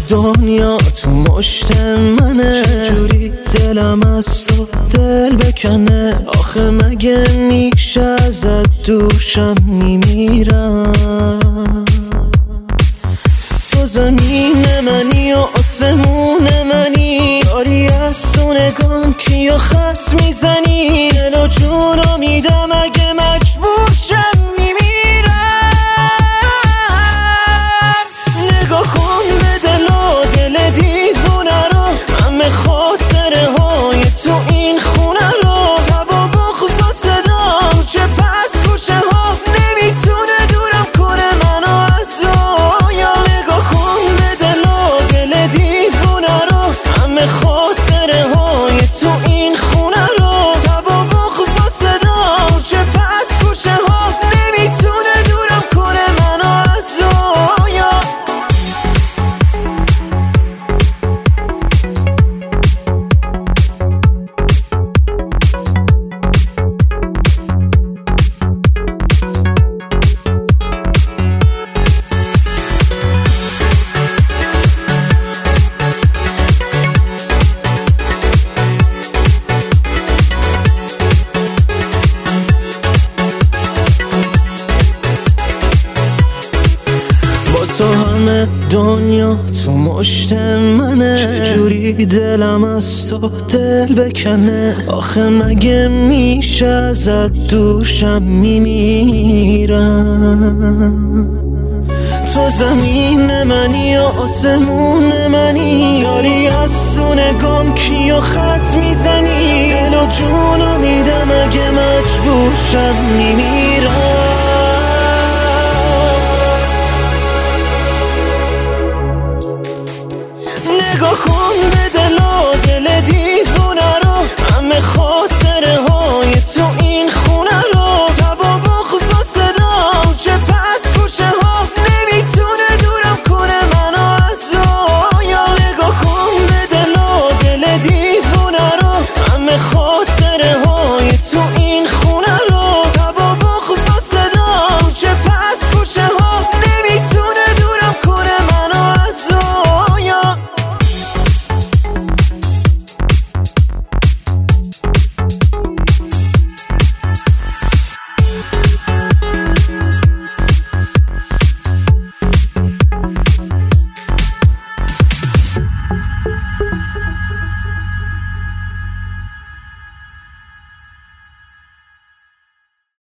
دنیا تو مشت منه، چجوری دلم از تو دل بکنه؟ آخه مگه میشه ازت دورشم میمیرم. تو زمین منی و آسمون منی، داری از تو نگام کیو خط میزنی؟ دل و جونو میدم اگه مجبور شم میمیرم. نگاه کن به دل و دل دیوونه رو، همه خاطره های تو این خونه رو. تب و بغض و صدام چه پس کوچه ها نمیتونه دورم کنه منو از رویا. نگاه کن به دل و دل دیوونه رو، همه خاطره های تو این خونه رو. تب و بغض و صدام چه پس کوچه ها نمیتونه دورم کنه منو از رویا. تو همه دنیا تو مشت منه، چجوری دلم از تو دل بکنه؟ آخه مگه میشه ازت دورشم میمیرم. تو زمین منی و آسمون منی، داری از تو نگام کیو خط میزنی؟ دل و جونو میدم اگه مجبور شم میمیرم. نگاه کن به دل و دل دیوونه رو، همه خاطره